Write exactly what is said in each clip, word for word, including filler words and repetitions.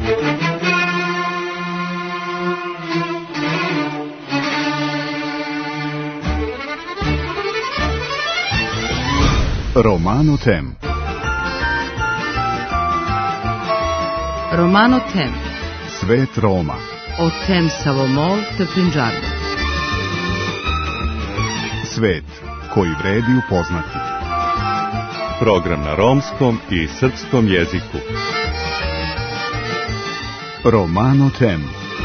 Romano Tem. Romano Tem. Svet Roma. O tem Savomol te Punjabi. Svet koji vredi upoznati. Program na romskom i srpskom jeziku. Romano Tem.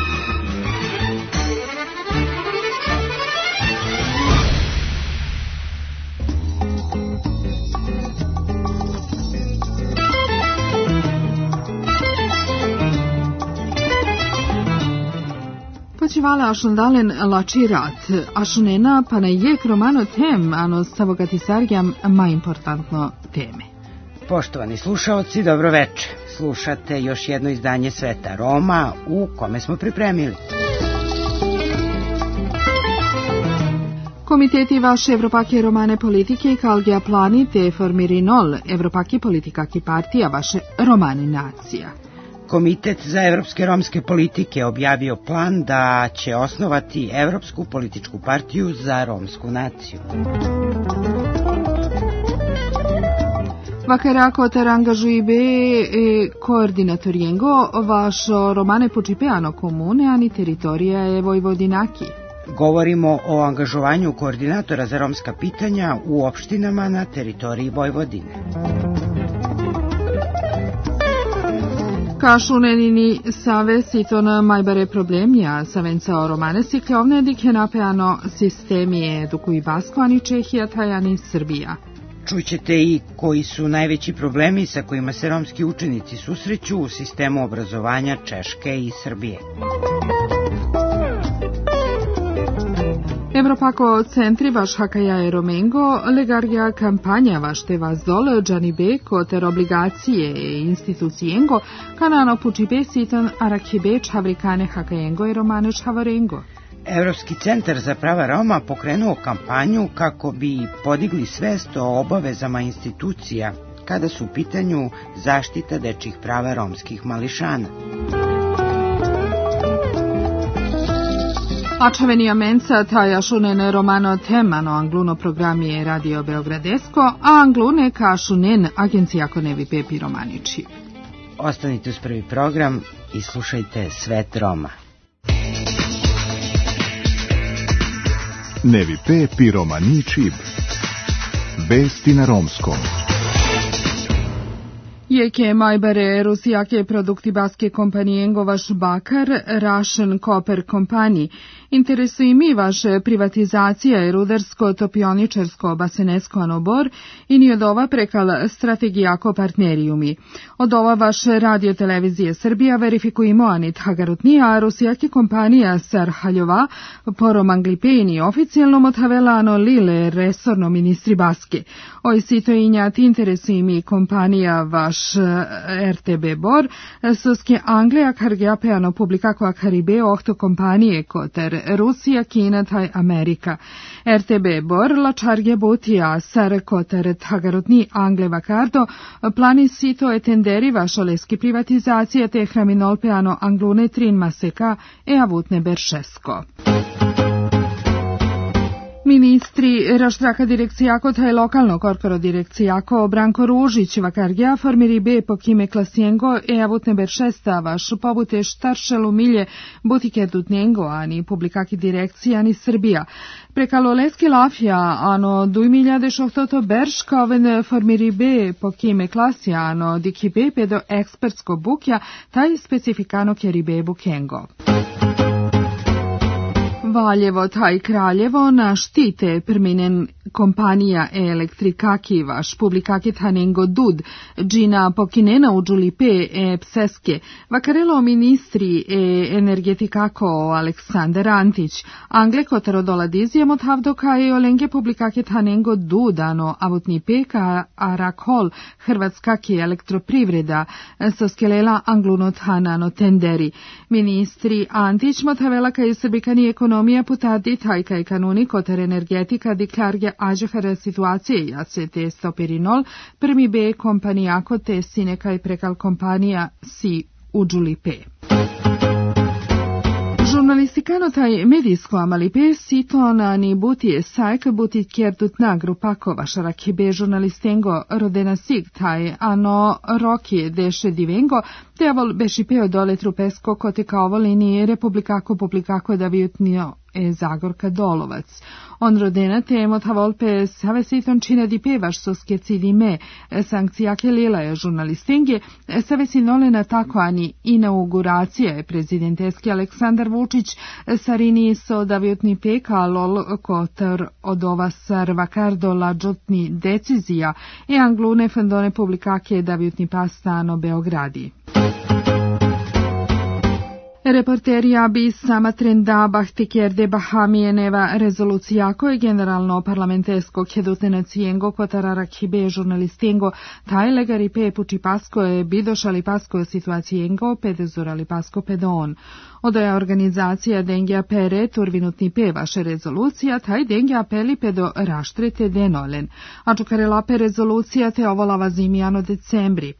Počívala ašundalen lačirat, ašunena pa na jek Romano Tem, ano stavogatisarjam ma importantno teme. Poštovani slušaoci, dobro veče. Slušate još jedno izdanje Sveta Roma u kome smo pripremili. Komiteti vaše Evropake romane politike kalgija plani te formirinol Evropake politikaki partija vaše romane nacija. Komitet za evropske romske politike objavio plan da će osnovati Evropsku političku partiju za romsku naciju. Vakarako ter angažujbe e koordinatoriengo vašo romane počipeano komune ani teritorija je Vojvodinaki. Govorimo o angažovanju koordinatora za romska pitanja u opštinama na teritoriji Vojvodine. Kašunenini save siton majbare problemja savenca o romane siklovne dikenapeano sistemije duku i Basko ani Čehija tajani Srbija. Čućete i koji su najveći problemi sa kojima se romski učenici susreću u sistemu obrazovanja Češke i Srbije. Evropako centri vaš hakaja e Romengo, legarja kampanja vaš te vas dol, džanibeko ter obligacije e institucijengo, kanano pučibe sitan arakebe čavrikane hakajengo e romane čavarengo. Evropski centar za prava Roma pokrenuo kampanju kako bi podigli svest o obavezama institucija kada su u pitanju zaštita dečjih prava romskih mališana. Ačavenija menca taja šunen Romano Temano angluno programi Radio Beogradesko, a anglune ka šunen agencijako nevi pepi romaniči. Ostanite uz prvi program i slušajte Svet Roma. Nevi pepi romaničib. Vesti na romskom. Jeke majbare rusijake produkti baske kompanijengo vaš bakar, Russian Copper Company. Interesuje mi vaše privatizacija i rudarsko-topioničarsko basenesko anobor i ni od ova prekal strategijako partnerijumi. Od ova vaše radio televizije Srbija verifikujemo anit hagarutnija rusijake kompanija Sarhaljova poromanglipeni oficijalno motavelano lile resorno ministri baske. Oj sito injati interesuje mi kompanija vaš R T B Bor, soske Anglija kargeapeano publikako akaribe ohto kompanije koter Rusija, Kina taj Amerika. R T B Bor lačarge butija sar koter tagarotni Angle vakardo plani sito etenderi vašoleski privatizacija te hraminolpeano anglune trin maseka e avutne beršesko. Ministri raštraka direkcijako taj lokalno korkoro direkcijako Branko Ružić vakargija formiri be po kime klasijengo e avutne beršesta vaš pobute štaršelu milje butike dutnjengo ani publikaki direkcija ani Srbija. Prekalo leski lafja ano duj miljade šohtoto berš kaoven formiri be po kime klasija ano diki bepe do ekspertsko bukja taj specifikano kjeri be bukengo. Valjevo taj Kraljevo na štite perminen kompanija e elektrikaki vaš publikaki tanengo dud, džina pokinena u džulipe e pseske, vakarelo ministri e energetikako Aleksandar Antić, Angle kotarodoladizijem od havdoka e olenge publikaki tanengo dud, ano avutni peka arakol hrvatskaki elektroprivreda, soskelela anglunot hanano tenderi. Ministri Antić motavelaka i srbikani ekonomija putadi tajka i kanuni kotar energetika diklarge ađehara situacije jace te stoperinol, prmi be kompanijako te sineka i prekal kompanija si Uđuli P. Žurnalistikano taj medijsko amalipe siton ni buti sajk buti kjertut na grupako vašaraki be žurnalistengo rodena sig taj ano roki deše divengo te avol bešipeo dole trupesko kote kao volini republikako publikako da vijutnio e Zagorka Dolovac. On rodena temo tavolpe save siton čina di pevaš so skeci di me sankcijake lila je žurnalistenge save sinolena tako ani inauguracija je prezidenteski Aleksandar Vučić sarini so da vijutni peka lol kotar od ova sarvakardo lađotni decizija e anglune fendone publikake da vijutni pastano Beogradi. Reporterija bi sama trenda bahtikerde bahamijeneva rezolucija koje generalno parlamentesko kedutenacijengo kotararakibe žurnalistengo tajlegari pe puči pasko je bidošali pasko situacijengo pedezurali pasko pedon. Odaja organizacija dengi apere turvinutni pe vaše rezolucija taj dengi apeli pedo raštrete denolen. A čukarela pe rezolucija te ovolava zimijano decembri.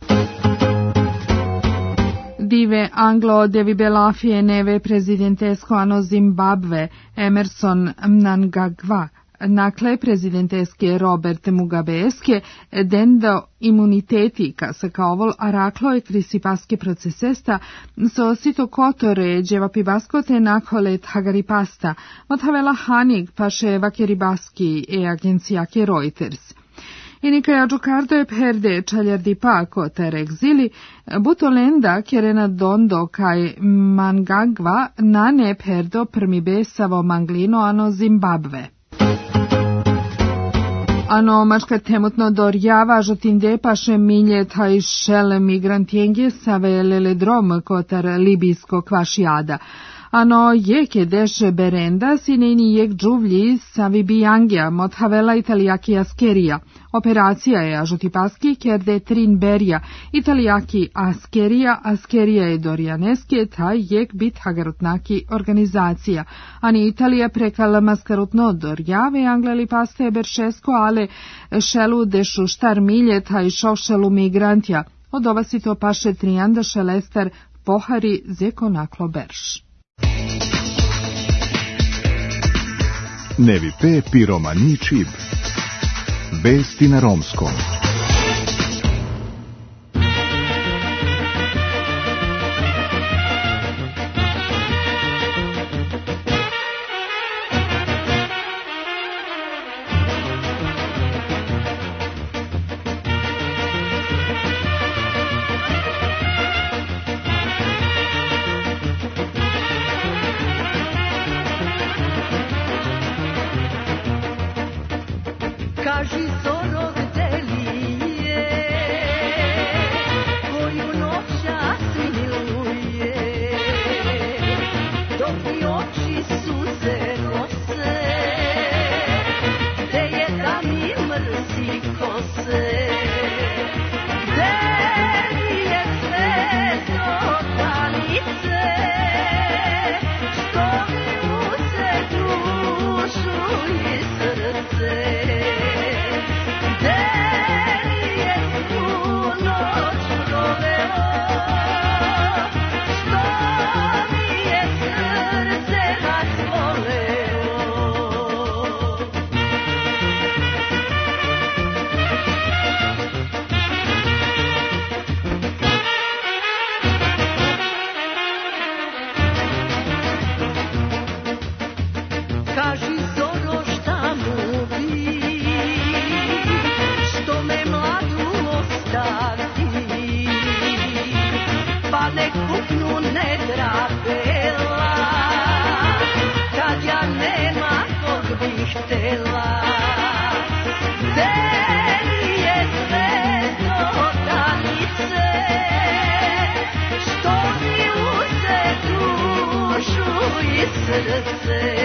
Dive Anglo devibelafije neve prezidentesko ano Zimbabwe Emerson Mnangagwa nakle prezidenteske Robert Mugabeske dendo imuniteti ka se kaovol araklo e krisipaske procesesta so sito kotore dževa pibasko te nakolet hagaripasta mothavela hanig paše vakeribaski e agencijake Reuters. Inika ja Giocardo e perde čaljardi pa koter exili, buto lenda kerena dondo kaj Mnangagwa nane perdo prmibe savo manglino ano Zimbabwe. Ano mačka temutno dorjava žotinde paše milje taj šele migrantjenge save leledrom kotar libijsko kvašijada. Ano jeke deše berenda sineni jek džuvlji savi bijangja mothavela italijaki askerija. Operacija je ažutipaski kerde trin berja, italijaki askerija, askerija je dorjaneske, taj jek bit hagarutnaki organizacija. Ani Italija prekala maskarutno dorjave, angleli paste beršesko, ale šelu dešu štar milje, taj šošelu migrantja. Od ova si to paše trijanda šelester pohari zeko naklo berš. Nevi pe piromani čib. Vesti na romskom. Kaži zoro vdelije, koju noća smiluje, dok mi oči suze nose, gde je da mi mrzi kose, gde mi je sve do danice, što mi uze dušu i srce. Kaži zoro šta mu bi, što me mladu ostavi, pa ne kupnu ne drapela, kad ja nema kog bi htela. Gde mi je sve do danice, što mi uze dušu i srce.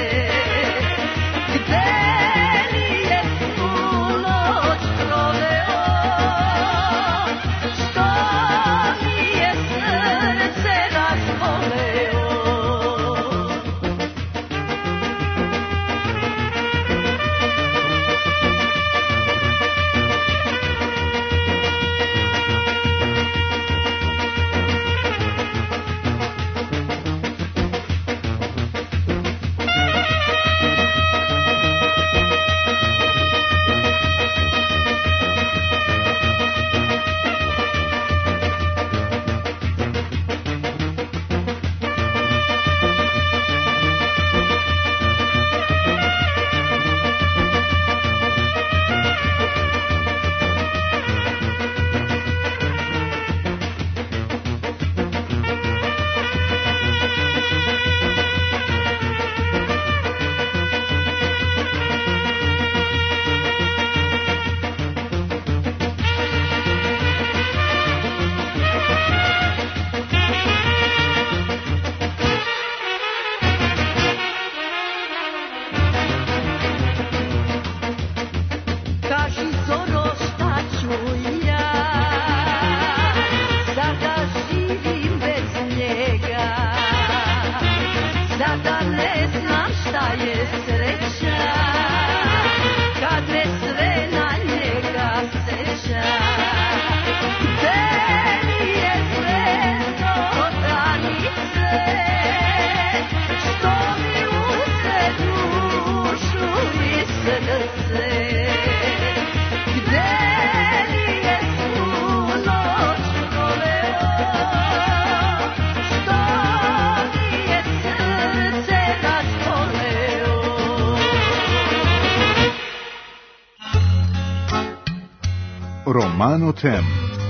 Romano Tem.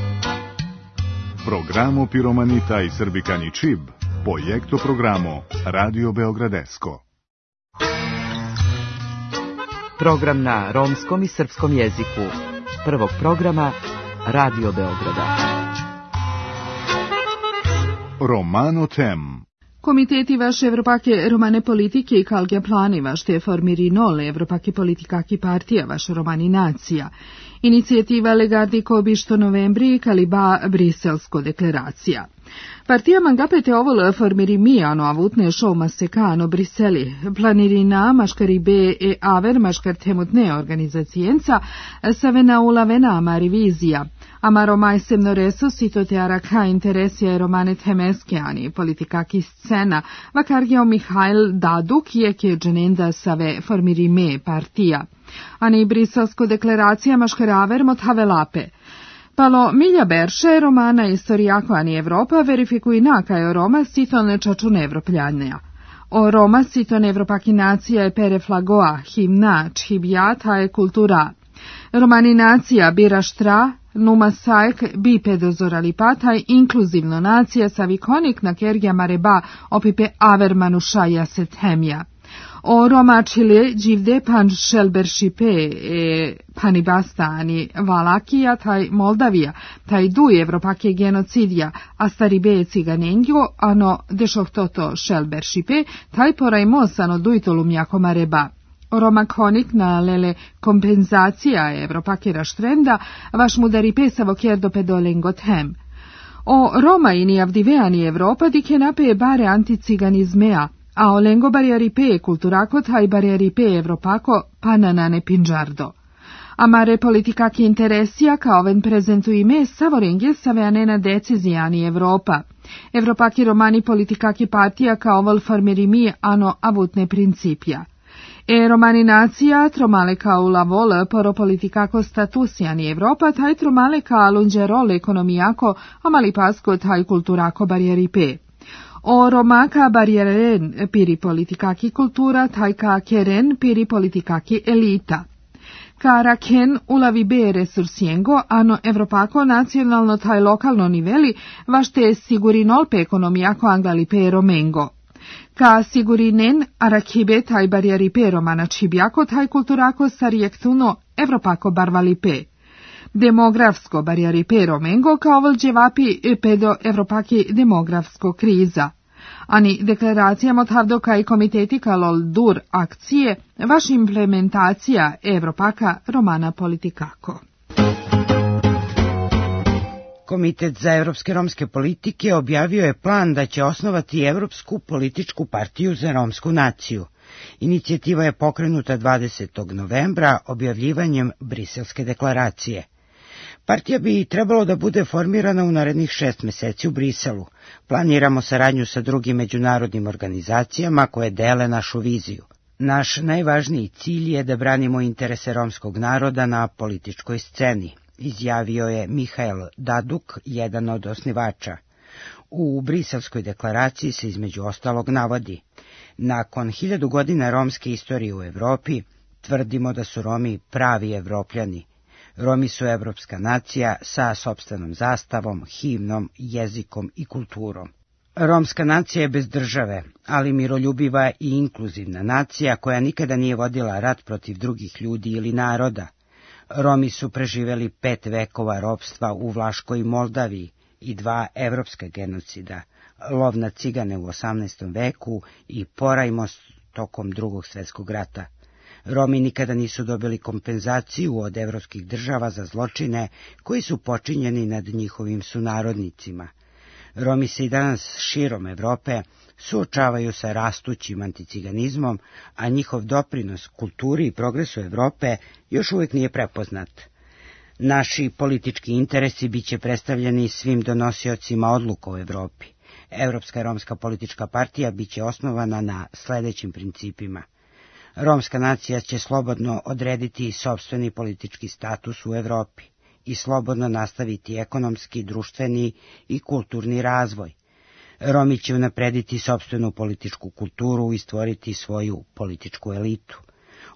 Programo Piromanita i Srbikani Čib, projekto programo Radio Beogradesko. Program na romskom i srpskom jeziku. Prvog programa Radio Beograda. Romano Tem. Komiteti vaše Evropake romane politike i kalge plani vašte formiri nole Evropake politikaki partija vaš romani nacija. Inicijativa legardi kobišto novembri kaliba briselsko deklaracija. Partija mangapete ovol formiri mijano avutne šou masekano Briseli. Planirina maškari be e aver maškar temutne organizacijenca savena ulavena marivizija. Amaro majsemno reso sito te araka interesija romane temeskeani politikaki scena vakargeo Mihail Daduk je ke dženenda save formiri me partija. Ani briselsko deklaracija maškaraver mot havelape. Palo milja berše romana istorijako ani Evropa verifikuj nakajo Roma siton čačun evropljanija. O Roma siton evropaki nacija je pere flagoa, himna, čhibjata je kultura. Romani nacija bira štra, numa sajk bi pedozoralipataj inkluzivno nacija savikonik na kergja mareba opipe aver manušaja setemja. O Roma čile dživde pan šelberšipe e panibastani Valakija taj Moldavija, taj duj evropake genocidja, a staribe ciganenjo, ano dešohtoto šelberšipe, taj porajmosano dujtolumjako mareba. Roma konik na lele kompenzacija evropake raštrenda, vaš mudari pesavo kjerdo pedolengot hem. O Roma ini avdiveani Evropa dike nape bare anticiganizmea, a o lengo barjaripe kulturako taj barjaripe evropako pananane pinđardo. Amare politikaki interesija kao ven prezentu ime savorengje saveanena decizijani Evropa. Evropaki romani politikaki partija kao vol formirimi ano avutne principja. E romani nacija tromale kao lavol poro politikako statusijani Evropa taj tromale kao lunđerol ekonomijako amali pasko taj kulturako barjaripe. O romaka barjeren piri politikaki kultura taj ka keren piri politikaki elita. Kara ken ulavi be resursijengo, ano evropako nacionalno taj lokalno niveli, vašte sigurinol pe ekonomijako anglali pe romengo. Ka sigurinen arakibe taj barjeri pe romana čibjako taj kulturako sarijektuno evropako barvali pe. Demografsko barjeri pe romengo kao volđevapi pedo evropaki demografsko kriza. Ani deklaracijama odhavdoka i komiteti kalol dur akcije, vaš implementacija evropaka romana politikako. Komitet za evropske romske politike objavio je plan da će osnovati Evropsku političku partiju za romsku naciju. Inicijativa je pokrenuta dvadesetog novembra objavljivanjem Briselske deklaracije. Partija bi trebalo da bude formirana u narednih šest meseci u Briselu. Planiramo saradnju sa drugim međunarodnim organizacijama koje dele našu viziju. Naš najvažniji cilj je da branimo interese romskog naroda na političkoj sceni, izjavio je Mihail Daduk, jedan od osnivača. U Briselskoj deklaraciji se između ostalog navodi: nakon hiljadu godina romske istorije u Evropi, tvrdimo da su Romi pravi Evropljani. Romi su evropska nacija sa sopstvenom zastavom, himnom, jezikom i kulturom. Romska nacija je bez države, ali miroljubiva i inkluzivna nacija koja nikada nije vodila rat protiv drugih ljudi ili naroda. Romi su preživjeli pet vekova ropstva u Vlaškoj Moldaviji i dva evropska genocida, lov na cigane u osamnaestom veku i porajmos tokom drugog svjetskog rata. Romi nikada nisu dobili kompenzaciju od evropskih država za zločine koji su počinjeni nad njihovim sunarodnicima. Romi se i danas širom Evrope suočavaju sa rastućim anticiganizmom, a njihov doprinos kulturi i progresu Evrope još uvijek nije prepoznat. Naši politički interesi bit će predstavljeni svim donosiocima odluka u Evropi. Evropska romska politička partija bit će osnovana na sljedećim principima. Romska nacija će slobodno odrediti sopstveni politički status u Evropi i slobodno nastaviti ekonomski, društveni i kulturni razvoj. Romi će unaprediti sopstvenu političku kulturu i stvoriti svoju političku elitu.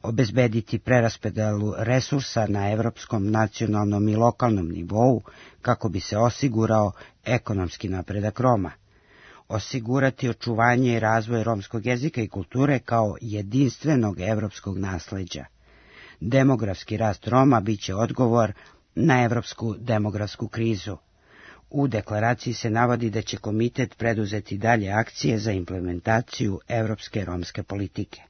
obezbediti preraspodelu resursa na evropskom, nacionalnom i lokalnom nivou kako bi se osigurao ekonomski napredak Roma, osigurati očuvanje i razvoj romskog jezika i kulture kao jedinstvenog evropskog nasleđa. Demografski rast Roma biće odgovor na evropsku demografsku krizu. U deklaraciji se navodi da će komitet preduzeti dalje akcije za implementaciju evropske romske politike.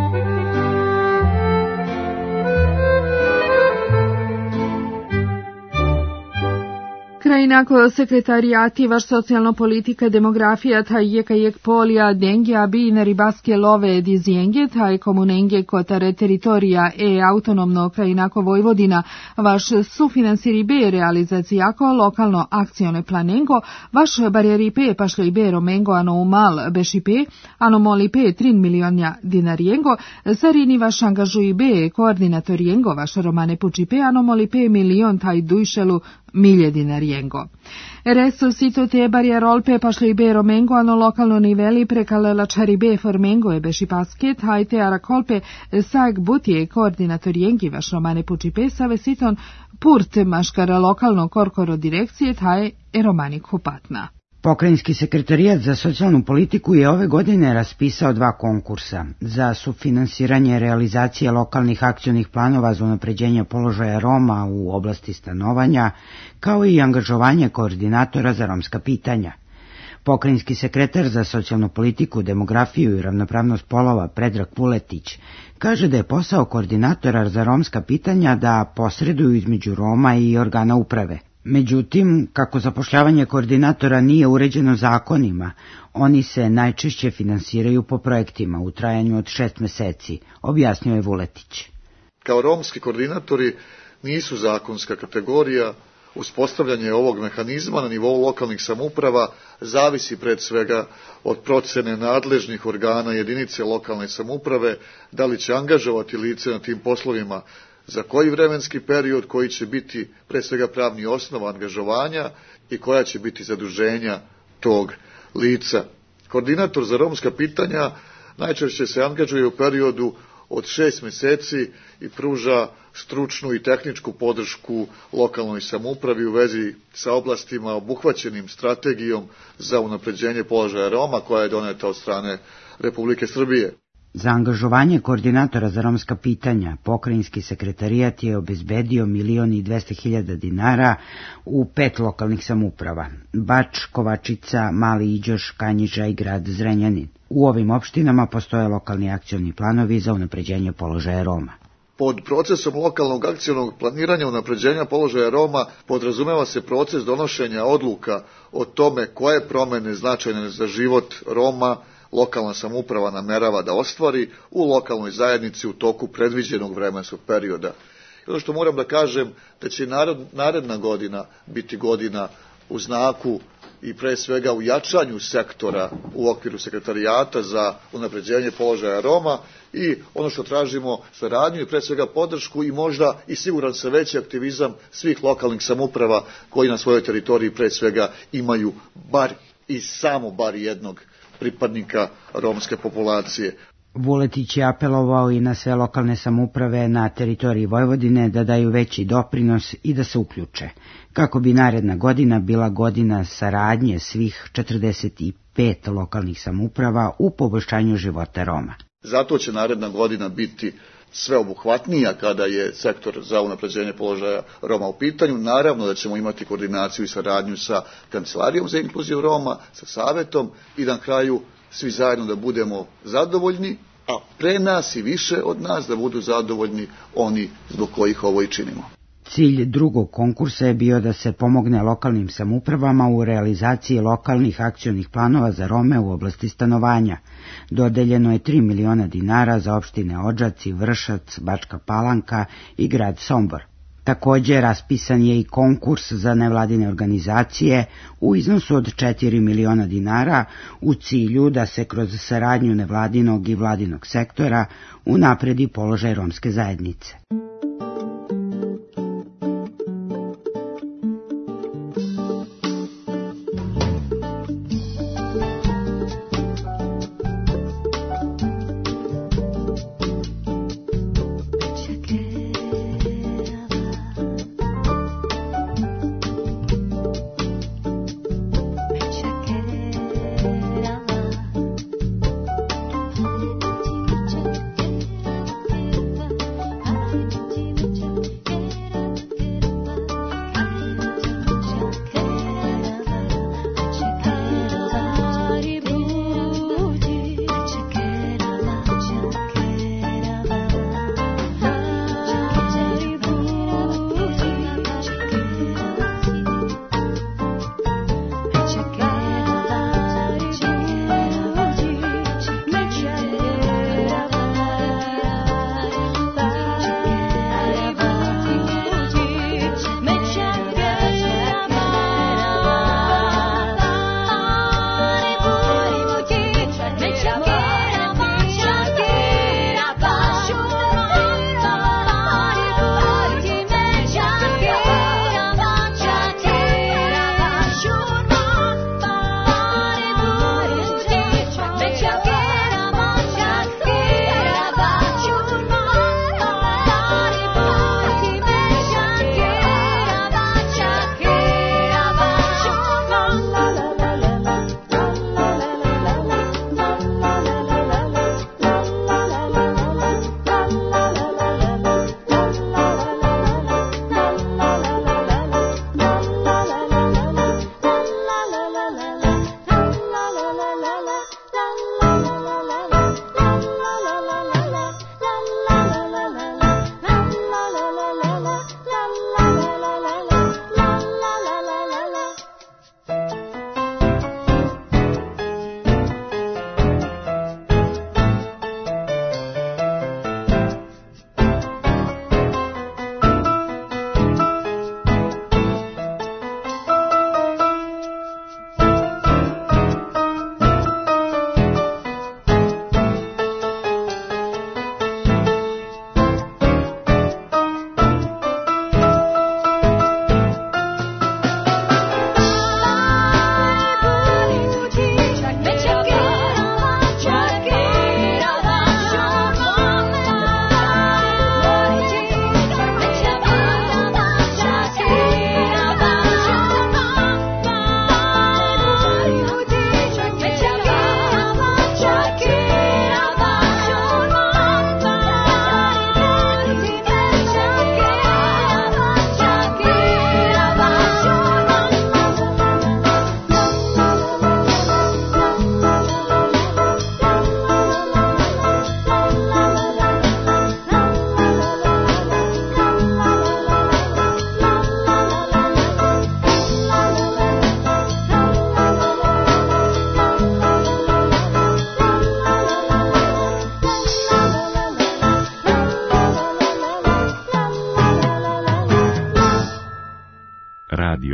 Krajinako sekretarijati vaš socijalno politika demografija taj jeka jek polija dengja bi neribaske love dizijenge taj komunenge kotare teritorija e autonomno krajinako Vojvodina vaš sufinansiri be realizacijako lokalno akcione planengo vaš barjeri pe pašloj be romengo ano umal beši pe ano moli pe trin milionja dinarijengo sarini vaš angažuji be koordinatorijengo vaš romane puči pe ano moli pe milion taj dujšelu milje dinarijengo. Resto sito te barjerolpe pašli be romengo ano lokalno niveli prekale lačari be formengo e beši pasket hajte arakolpe sag butije koordinatorijengi vaš romane puči pe save siton purt maškara lokalno korkoro direkcije taj e romani kupatna. Pokrajinski sekretarijat za socijalnu politiku je ove godine raspisao dva konkursa za sufinansiranje realizacije lokalnih akcionih planova za unapređenje položaja Roma u oblasti stanovanja, kao i angažovanje koordinatora za romska pitanja. Pokrajinski sekretar za socijalnu politiku, demografiju i ravnopravnost polova Predrag Vuletić kaže da je posao koordinatora za romska pitanja da posreduju između Roma i organa uprave. Međutim, kako zapošljavanje koordinatora nije uređeno zakonima, oni se najčešće finansiraju po projektima u trajanju od šest meseci, objasnio je Vuletić. Kao romski koordinatori nisu zakonska kategorija, uspostavljanje ovog mehanizma na nivou lokalnih samouprava zavisi pred svega od procene nadležnih organa jedinice lokalne samouprave, da li će angažovati lice na tim poslovima, za koji vremenski period, koji će biti pre svega pravni osnov angažovanja i koja će biti zaduženja tog lica. Koordinator za romska pitanja najčešće se angažuje u periodu od šest meseci i pruža stručnu i tehničku podršku lokalnoj samoupravi u vezi sa oblastima obuhvaćenim strategijom za unapređenje položaja Roma koja je doneta od strane Republike Srbije. Za angažovanje koordinatora za romska pitanja pokrajinski sekretarijat je obezbedio milion i dvesta hiljada dinara u pet lokalnih samouprava: Bač, Kovačica, Mali Iđoš, Kanjiža i grad Zrenjanin. U ovim opštinama postoje lokalni akcioni planovi za unapređenje položaja Roma. Pod procesom lokalnog akcionog planiranja unapređenja položaja Roma podrazumeva se proces donošenja odluka o tome koje promene značajne za život Roma lokalna samouprava namerava da ostvari u lokalnoj zajednici u toku predviđenog vremenskog perioda. I ono što moram da kažem, da će naredna godina biti godina u znaku i pre svega u jačanju sektora u okviru sekretarijata za unapređenje položaja Roma i ono što tražimo saradnju i pre svega podršku i možda i siguran se veći aktivizam svih lokalnih samouprava koji na svojoj teritoriji pre svega imaju bar i samo bar jednog pripadnika romske populacije. Vuletić je apelovao i na sve lokalne samouprave na teritoriji Vojvodine da daju veći doprinos i da se uključe, kako bi naredna godina bila godina saradnje svih četrdeset pet lokalnih samouprava u poboljšanju života Roma. Zato će naredna godina biti sveobuhvatnija kada je sektor za unapređenje položaja Roma u pitanju. Naravno da ćemo imati koordinaciju i saradnju sa Kancelarijom za inkluziju Roma, sa Savetom i na kraju svi zajedno da budemo zadovoljni, a pre nas i više od nas da budu zadovoljni oni zbog kojih ovo i činimo. Cilj drugog konkursa je bio da se pomogne lokalnim samoupravama u realizaciji lokalnih akcionih planova za Rome u oblasti stanovanja. Dodeljeno je tri miliona dinara za opštine Odžaci, Vršac, Bačka Palanka i grad Sombor. Također raspisan je i konkurs za nevladine organizacije u iznosu od četiri miliona dinara u cilju da se kroz saradnju nevladinog i vladinog sektora unapredi položaj romske zajednice.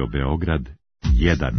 Radio Beograd jedan.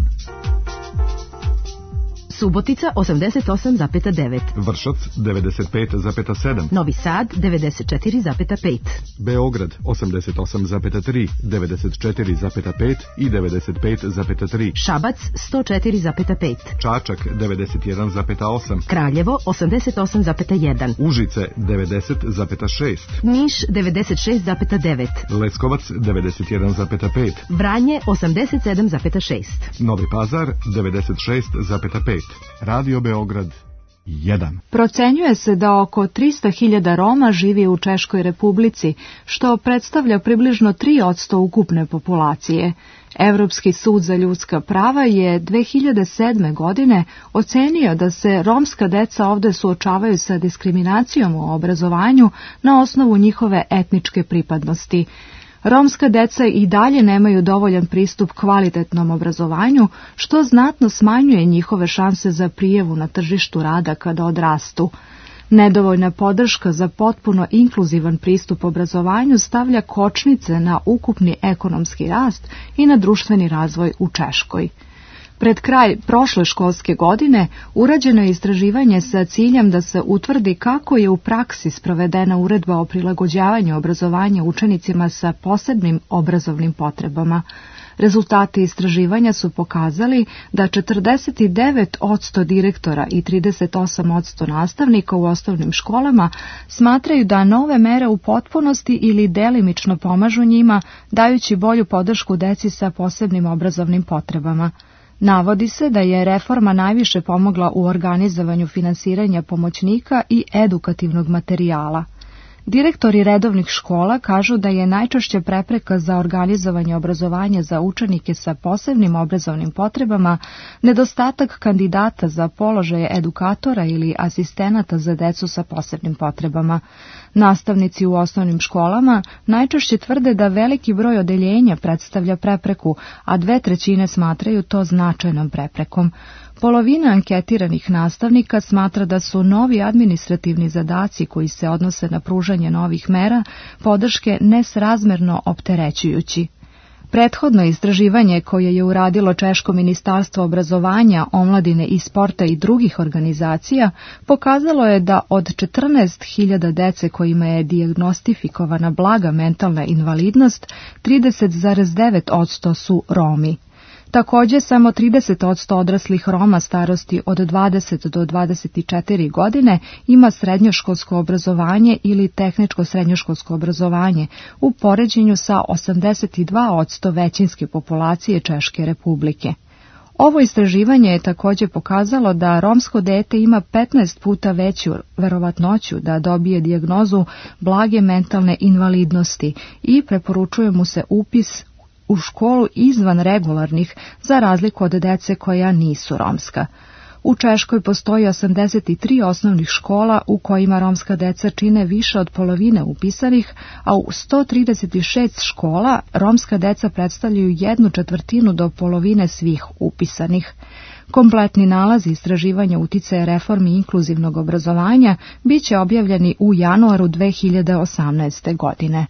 Subotica osamdeset osam zarez devet. Vršac devedeset pet zarez sedam. Novi Sad devedeset četiri zarez pet. Beograd osamdeset osam zarez tri, devedeset četiri zarez pet i devedeset pet zarez tri. Šabac sto četiri zarez pet. Čačak devedeset jedan zarez osam. Kraljevo osamdeset osam zarez jedan. Užice devedeset zarez šest. Niš devedeset šest zarez devet. Leskovac devedeset jedan zarez pet. Vranje osamdeset sedam zarez šest. Novi Pazar devedeset šest zarez pet. Radio Beograd jedan. Procenjuje se da oko trista hiljada Roma živi u Češkoj Republici, što predstavlja približno tri posto ukupne populacije. Evropski sud za ljudska prava je dve hiljade sedme. godine ocenio da se romska deca ovde suočavaju sa diskriminacijom u obrazovanju na osnovu njihove etničke pripadnosti. Romska deca i dalje nemaju dovoljan pristup kvalitetnom obrazovanju, što znatno smanjuje njihove šanse za prijavu na tržištu rada kada odrastu. Nedovoljna podrška za potpuno inkluzivan pristup obrazovanju stavlja kočnice na ukupni ekonomski rast i na društveni razvoj u Češkoj. Pred kraj prošle školske godine urađeno je istraživanje sa ciljem da se utvrdi kako je u praksi sprovedena uredba o prilagođavanju obrazovanja učenicima sa posebnim obrazovnim potrebama. Rezultati istraživanja su pokazali da četrdeset devet posto direktora i trideset osam posto nastavnika u osnovnim školama smatraju da nove mere u potpunosti ili delimično pomažu njima, dajući bolju podršku deci sa posebnim obrazovnim potrebama. Navodi se da je reforma najviše pomogla u organizovanju finansiranja pomoćnika i edukativnog materijala. Direktori redovnih škola kažu da je najčešća prepreka za organizovanje obrazovanja za učenike sa posebnim obrazovnim potrebama nedostatak kandidata za položaje edukatora ili asistenata za decu sa posebnim potrebama. Nastavnici u osnovnim školama najčešće tvrde da veliki broj odeljenja predstavlja prepreku, a dve trećine smatraju to značajnom preprekom. Polovina anketiranih nastavnika smatra da su novi administrativni zadaci koji se odnose na pružanje novih mera podrške nesrazmerno opterećujući. Prethodno istraživanje koje je uradilo Češko ministarstvo obrazovanja, omladine i sporta i drugih organizacija pokazalo je da od četrnaest hiljada dece kojima je dijagnostifikovana blaga mentalna invalidnost, trideset zarez devet posto su Romi. Također, samo trideset posto odraslih Roma starosti od dvadeset do dvadeset četiri godine ima srednjoškolsko obrazovanje ili tehničko srednjoškolsko obrazovanje u poređenju sa osamdeset dva posto većinske populacije Češke Republike. Ovo istraživanje je također pokazalo da romsko dete ima petnaest puta veću verovatnoću da dobije dijagnozu blage mentalne invalidnosti i preporučuje mu se upis u školu izvan regularnih, za razliku od dece koja nisu romska. U Češkoj postoji osamdeset tri osnovnih škola u kojima romska deca čine više od polovine upisanih, a u sto trideset šest škola romska deca predstavljaju jednu četvrtinu do polovine svih upisanih. Kompletni nalazi istraživanja uticaja reformi inkluzivnog obrazovanja bit će objavljeni u januaru dve hiljade osamnaeste. godine.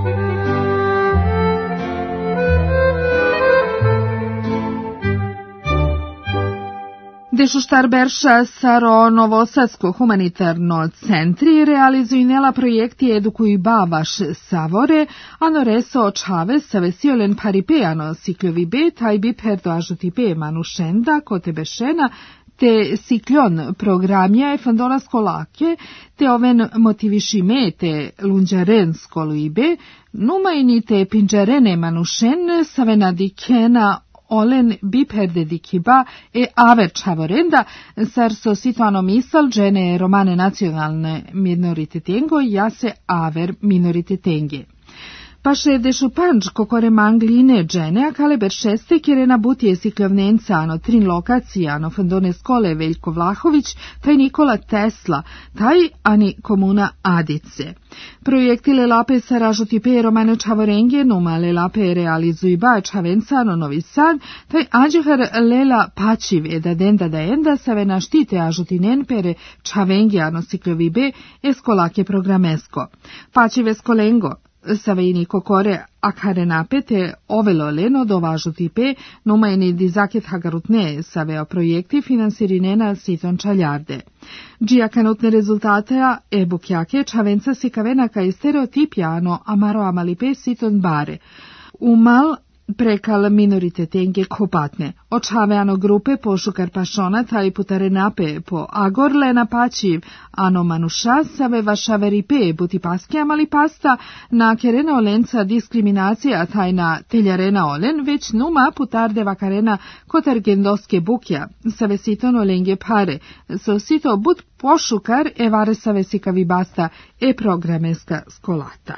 Dešuštar Berša Saro Novosadsko humanitarno centri realizuju nela projekti edukuju bavaš savore, ano reso očave savesiolen paripeano sikljovi be, taj bi perdoažuti be manušenda, kote bešena, te sikljon programja e fandola skolake, te oven motivišime te lunđaren skoluibe, numajni te pinđarene manušen savenadikena Olen biperde dikiba e aver čavorenda, sar so situano misal džene romane nacionalne minoritetengo jase aver minoritetenge. Paše dešupanč kokore mangline džene, a kale ber šeste kirena butije sikljovnenca, ano trin lokacija, ano fandone skole Veljko Vlahović, taj Nikola Tesla, taj ani komuna Adice. Projekti Lelape saražuti pe romane čavorenge, numa Lelape realizuju ba čavenca, ano Novi Sad, taj Anđehar Lela Pačiv eda denda da enda save naštite ažutinen pere čavenge, ano sikljovi be, eskolake programesko. Pačiv eskolengo, Savaini kokore akarenape te ovelo leno dovažuti pe numaini dizaket hagarutne saveo projekti finansirine siton čaljarde. Džija kanutne rezultate e bukjake čavenca si kavena kaj stereotipjano amaro amalipe siton bare. Umal prekal minoritete kopatne. Očaveano grupe pošukar pašona taj putarenape po agorle napačiv ano manuša save vašaveripe buti paske amali pasta na kerena olenca diskriminacija taj na teljarena olen već numa putarde vakarena kotar gendoske bukja save siton olenge pare so sito but pošukar e vare save sikavi basta e programeska skolata.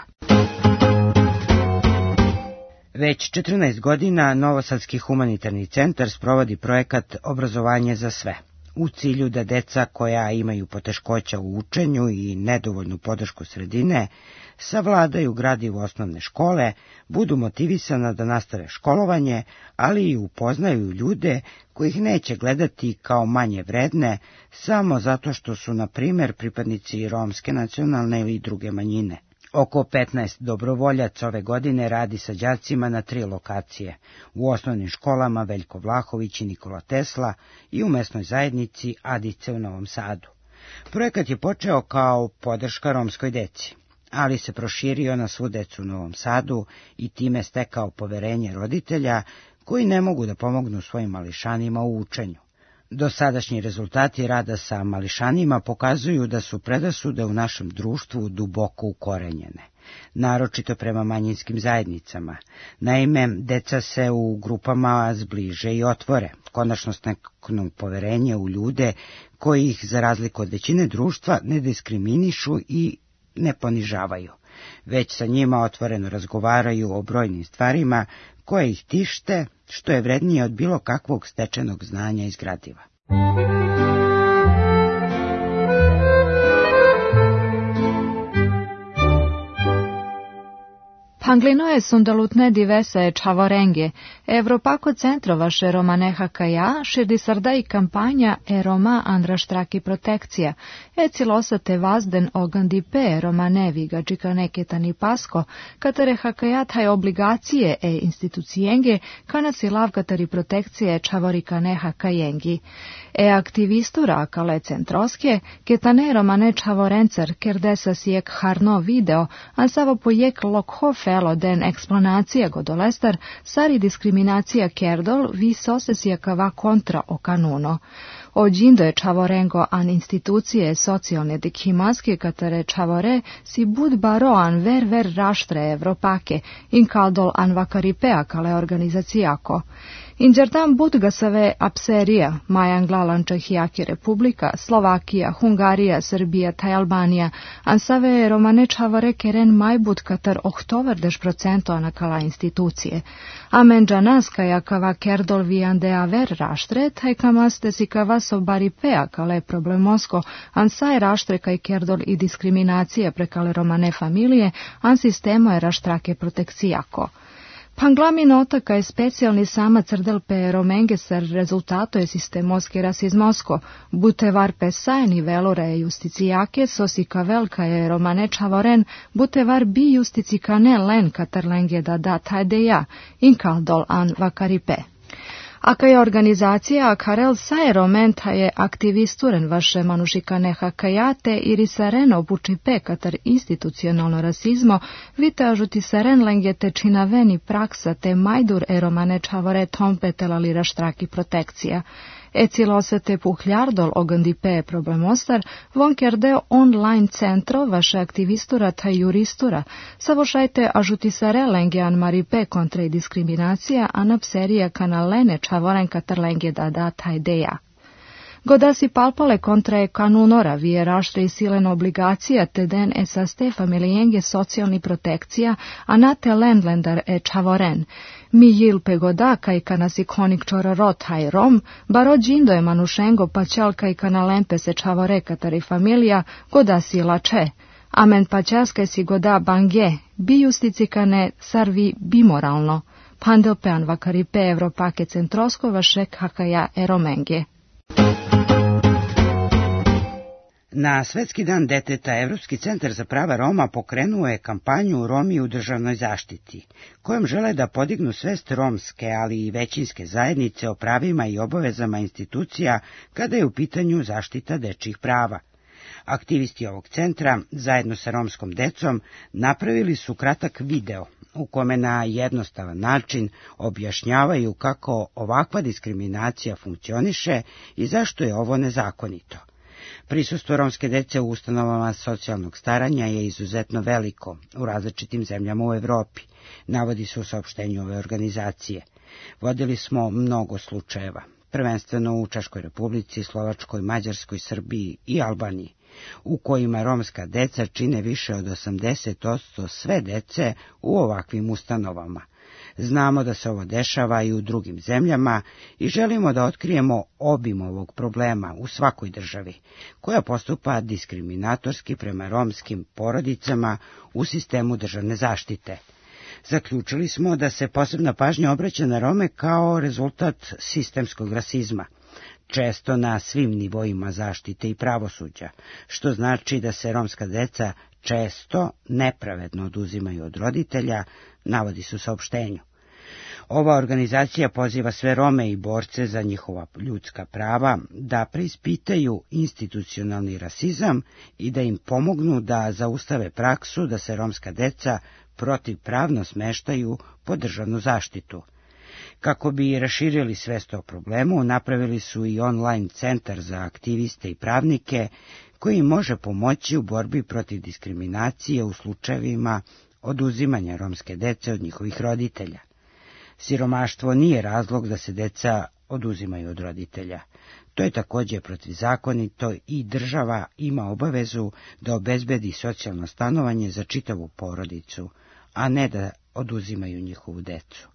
Već četrnaest godina Novosadski humanitarni centar sprovodi projekat Obrazovanje za sve, u cilju da deca koja imaju poteškoća u učenju i nedovoljnu podršku sredine savladaju gradivo osnovne škole, budu motivisana da nastave školovanje, ali i upoznaju ljude koji ih neće gledati kao manje vredne samo zato što su, na primjer, pripadnici romske nacionalne ili druge manjine. Oko petnaest dobrovoljaca ove godine radi sa đacima na tri lokacije, u osnovnim školama Veljko Vlahović i Nikola Tesla i u mesnoj zajednici Adice u Novom Sadu. Projekat je počeo kao podrška romskoj deci, ali se proširio na svu decu u Novom Sadu i time stekao poverenje roditelja koji ne mogu da pomognu svojim mališanima u učenju. Dosadašnji rezultati rada sa mališanima pokazuju da su predrasude u našem društvu duboko ukorenjene, naročito prema manjinskim zajednicama. Naime, deca se u grupama zbliže i otvore, konačno steknu poverenje u ljude koji ih, za razliku od većine društva, ne diskriminišu i ne ponižavaju, već sa njima otvoreno razgovaraju o brojnim stvarima koje ih tište, što je vrednije od bilo kakvog stečenog znanja iz gradiva. Panglinoje sundalutne divese čavorenge, Evropako centrovaše romaneha kaja, širdi sarda i kampanja e Roma andra štraki protekcija, e cilosate vazden ogandi pe romanevi gađika neketani pasko, katare hakaja taj obligacije e institucijenge, kana silavgatari protekcije čavorika neha kajengi. E aktivistura kale centroske, ketane romane čavorencer, kerdesa sijek harno video, ansavo pojek lokhofe den eksplanacija godolestar, sari diskriminacija kerdol vi sosesija kava kontra o kanuno. Ođindo je čavorengo an institucije socijalne dikhimaske katare čavore si bud baro an ver ver raštre Evropake, in kaldol an vakaripea kale organizacijako. Inđertam budgasave apserija, Majan Glalan Čehijaki Republika, Slovakija, Hungarija, Srbija, taj Albanija, ansave romane čavore keren majbud katar ohtoverdeš procento anakala institucije. Amen džanaskaja kava kerdol vijandea ver raštre, taj kamaste si kava sobaripea kale problemosko, ansaj raštre kaj kerdol i diskriminacije prekale romane familije, an sistemo je raštrake protekcijako. Panglami nota kaj specijalni sama crdel pe romenge ser rezultato je sistemoski rasizmosko, bute var pe saje nivelore justicijake sosika velika je romane čavoren, bute var bi justicikane len katarlenge da da tajdeja, in kaldol an vakaripe. Aka je organizacija Akarel saje romenta je aktivisturen vaše manušikane hakajate i risaren obuči pe katar institucionalno rasizmo, vite ažuti saren lengete činaveni praksa te majdur e romane čavore tompe telalira štraki protekcija. E cilosete puhljardol ogandi pe problemostar, vonkerde online centro vaše aktivistura ta juristura, savošajte ažuti sare lengean maripe kontra i diskriminacija, anapserija kanalene čavoren katarlenge da da ta ideja. Godasi palpale kontra e kanunora vije raštre i silen obligacija te den e saste familijenge socijalni protekcija, a na te lendlendar e čavoren. Mi jil pegoda kaj kanasi konik čororot haj rom, baro džindo je manušengo pačal kaj kanalempe se čavore katari familija, godasi lače. Amen pačaske si goda bange, bi justicikane sarvi bimoralno. Pandel pean vakaripe Evropake centrosko vašek hakaja eromenge. Na Svetski dan deteta Evropski centar za prava Roma pokrenuo je kampanju Romi u državnoj zaštiti, kojom žele da podignu svest romske, ali i većinske zajednice o pravima i obavezama institucija kada je u pitanju zaštita dečjih prava. Aktivisti ovog centra, zajedno sa romskom decom, napravili su kratak video u kome na jednostavan način objašnjavaju kako ovakva diskriminacija funkcioniše i zašto je ovo nezakonito. Prisustvo romske dece u ustanovama socijalnog staranja je izuzetno veliko u različitim zemljama u Evropi, navodi se u saopštenju ove organizacije. Vodili smo mnogo slučajeva, prvenstveno u Češkoj Republici, Slovačkoj, Mađarskoj, Srbiji i Albaniji, u kojima romska deca čine više od osamdeset posto sve dece u ovakvim ustanovama. Znamo da se ovo dešava i u drugim zemljama i želimo da otkrijemo obim ovog problema u svakoj državi, koja postupa diskriminatorski prema romskim porodicama u sistemu državne zaštite. Zaključili smo da se posebna pažnja obraća na Rome kao rezultat sistemskog rasizma, često na svim nivoima zaštite i pravosuđa, što znači da se romska deca često nepravedno oduzimaju od roditelja, navodi se u saopštenju. Ova organizacija poziva sve Rome i borce za njihova ljudska prava da preispitaju institucionalni rasizam i da im pomognu da zaustave praksu da se romska deca protivpravno smeštaju pod državnu zaštitu. Kako bi raširili svest o problemu, napravili su i online centar za aktiviste i pravnike koji može pomoći u borbi protiv diskriminacije u slučajevima oduzimanja romske dece od njihovih roditelja. Siromaštvo nije razlog da se deca oduzimaju od roditelja. To je također protivzakonito i država ima obavezu da obezbedi socijalno stanovanje za čitavu porodicu, a ne da oduzimaju njihovu decu.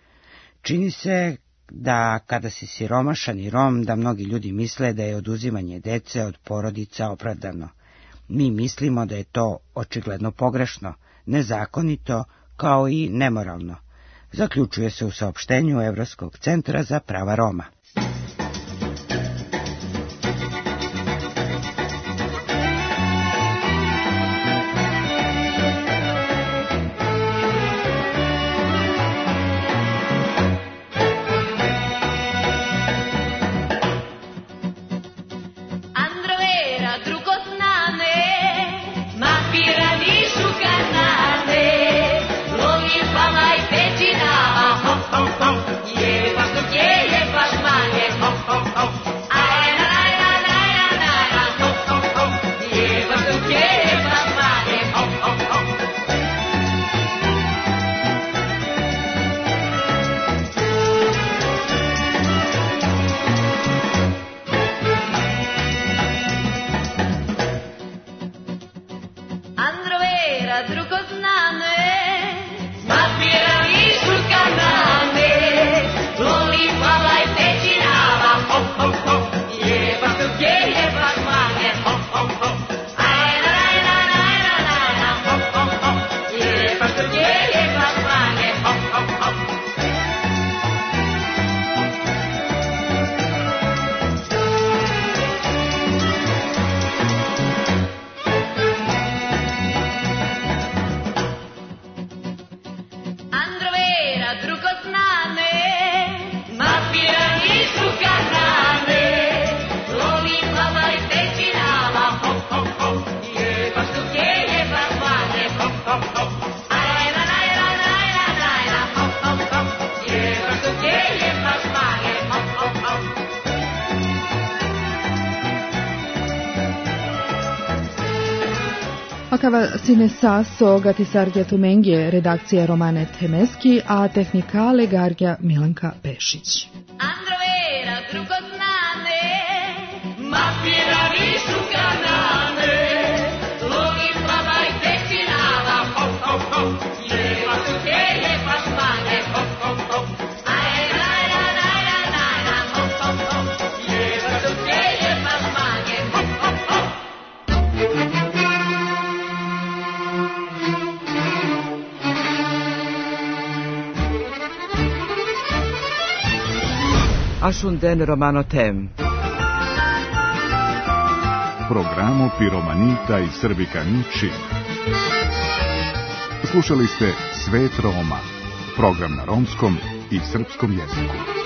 Čini se da kada si siromašan i Rom, da mnogi ljudi misle da je oduzimanje dece od porodica opravdano. Mi mislimo da je to očigledno pogrešno, nezakonito, kao i nemoralno, zaključuje se u saopštenju Evropskog centra za prava Roma. Akava sine saso gatisargja tumengje redakcija Romane Temeski, a tehnikale gargja Milanka Pešić. Androvera drugoznane, mapira višu kanane, logi plavaj tecinava, hop, hop, hop, jeva su kelje pašmane, hop, hop, hop, aj, raj, raj, raj, raj, raj, raj, hop, hop, hop, jeva su kelje pašmane, hop, hop, hop. Ashunden Romano Tem. Programo Piromanita i Srbikani Čib. Slušali ste Svet Roma, program na romskom i srpskom jeziku.